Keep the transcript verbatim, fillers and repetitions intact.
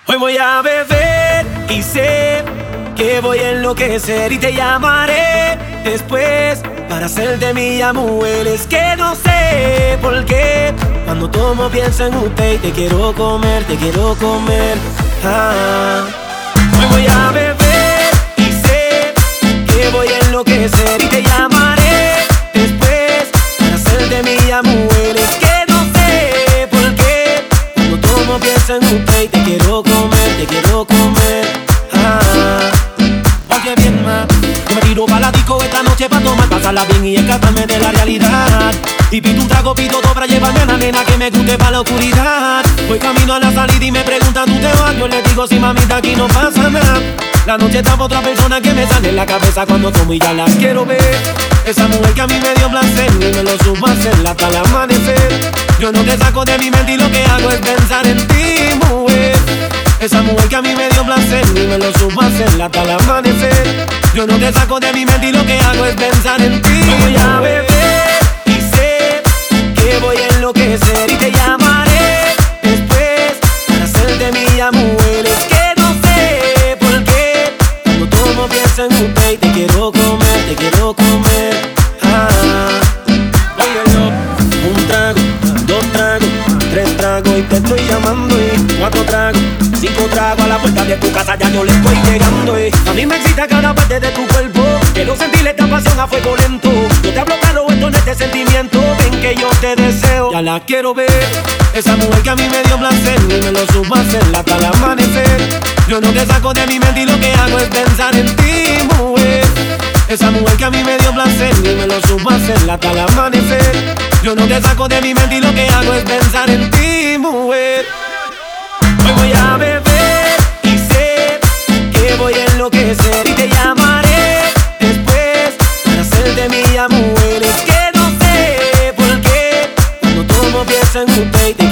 Hoy voy a beber y sé que voy a enloquecer y te llamaré después para hacerte mía, mujer. Es que no sé por qué cuando tomo pienso en usted y te quiero comer, te quiero comer. Ah. Hoy voy a beber y sé que voy a enloquecer y te llamaré después para hacerte mía, mujer. Es que no sé por qué cuando tomo pienso en usted y te quiero comer, te quiero comer. Ah. Oye bien, ma, yo me tiro pa' la disco esta noche pa' tomar, pasarla bien y escaparme de la realidad. Y pido un trago, pido todo para llevarme a la nena que me guste pa' la oscuridad. Voy camino a la salida y me preguntan, ¿tú te vas? Yo le digo, sí, mamita, aquí no pasa nada. La noche está pa' otra persona que me sale en la cabeza cuando tomo y ya la quiero ver. Esa mujer que a mí me dio placer y me lo supo hacer hasta el amanecer. Yo no te saco de mi mente y lo que hago es pensar en ti, mujer. Esa mujer que a mí me dio placer y me lo supo hacer hasta el amanecer. Yo no te saco de mi mente y lo que hago es pensar en ti. Voy a beber y sé que voy a enloquecer y te llamaré después para hacerte mía, mujer. Es que no sé por qué cuando tomo pienso en usted y te quiero comer, te quiero comer. Ah. Óyelo, un trago, dos tragos, tres tragos y te estoy llamando y cuatro tragos. Cinco tragos a la puerta de tu casa, ya yo le estoy llegando, eh. A mí me excita cada parte de tu cuerpo. Quiero sentir esta pasión a fuego lento. Yo te hablo claro, esto no es de sentimiento. Ven que yo te deseo, ya la quiero ver. Esa mujer que a mí me dio placer y me lo supo hacer hasta el amanecer. Yo no te saco de mi mente y lo que hago es pensar en ti, mujer. Esa mujer que a mí me dio placer y me lo supo hacer hasta el amanecer. Yo no te saco de mi mente y lo que hago es pensar en ti, mujer. Hoy voy a beber y sé que voy a enloquecer y te llamaré después para hacerte mía, mujer. Es que no sé por qué cuando tomo pienso en usted y te